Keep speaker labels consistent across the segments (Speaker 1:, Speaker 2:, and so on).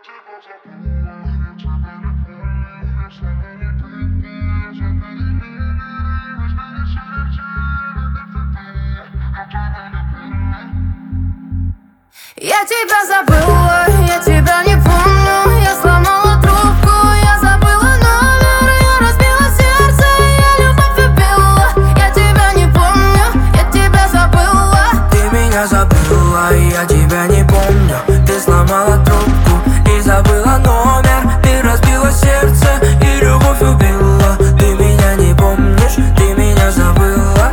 Speaker 1: Я тебя забыла, я тебя не помню. Я сломала трубку, я забыла номер. Я разбила сердце, я любовь убила. Я тебя не помню, я тебя забыла.
Speaker 2: Ты меня забыла, и я тебя не помню. Ты сломала трубку и забыла номер. Ты разбила сердце и любовь убила. Ты меня не помнишь, ты меня забыла.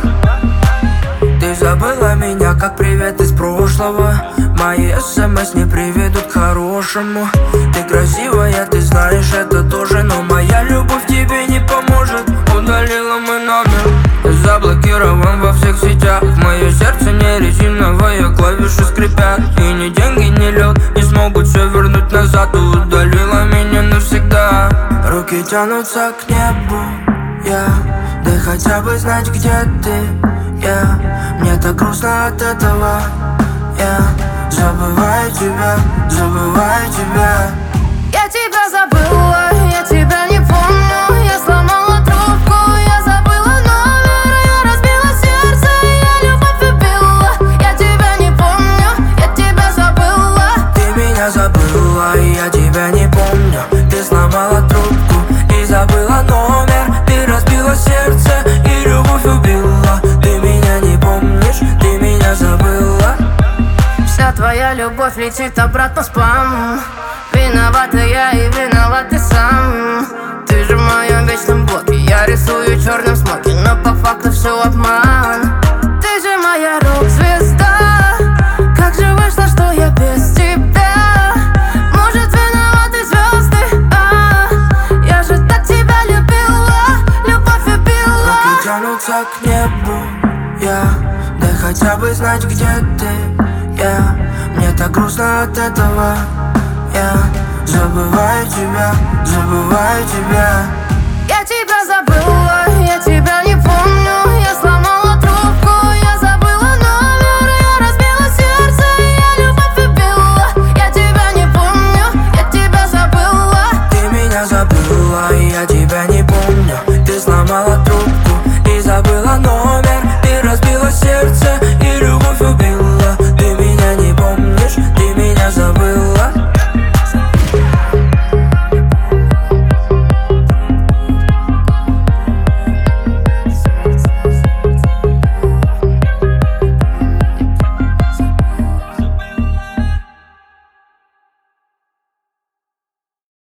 Speaker 2: Ты забыла меня, как привет из прошлого. Мои смс не приведут к хорошему. Ты красивая, ты знаешь это тоже, но моя любовь тебе не поможет. Удалила мой номер, заблокирован во всех сетях. Мое сердце не резиновое, клавиши скрипят. И ни деньги, ни лед не смогут все вернуть назад. Ты удалила меня навсегда. Руки тянутся к небу, дай хотя бы знать, где ты, Мне так грустно от этого, забываю тебя, забываю тебя.
Speaker 1: Я тебя забыла, я тебя не помню. Я сломала трубку, я забыла номер. Я разбила сердце, я любовь убила. Я тебя не помню, я тебя забыла.
Speaker 2: Ты меня забыла, и я тебя не помню. Ты сломала трубку и забыла номер. Ты разбила сердце и любовь убила. Ты меня не помнишь, ты меня забыла.
Speaker 1: Вся твоя любовь летит обратно в спам. Виновата я и виноват ты сам. Ты же в моем вечном блоке. Я рисую черным смоки, но по факту все обман. Ты же моя рок-звезда. Как же вышло, что я без тебя? Может, виноваты звезды, я же так тебя любила, любовь убила.
Speaker 2: Руки тянутся к небу, дай хотя бы знать, где ты, Мне так грустно от этого, забываю тебя, забываю тебя.
Speaker 1: Я тебя забыла, я тебя не помню. Я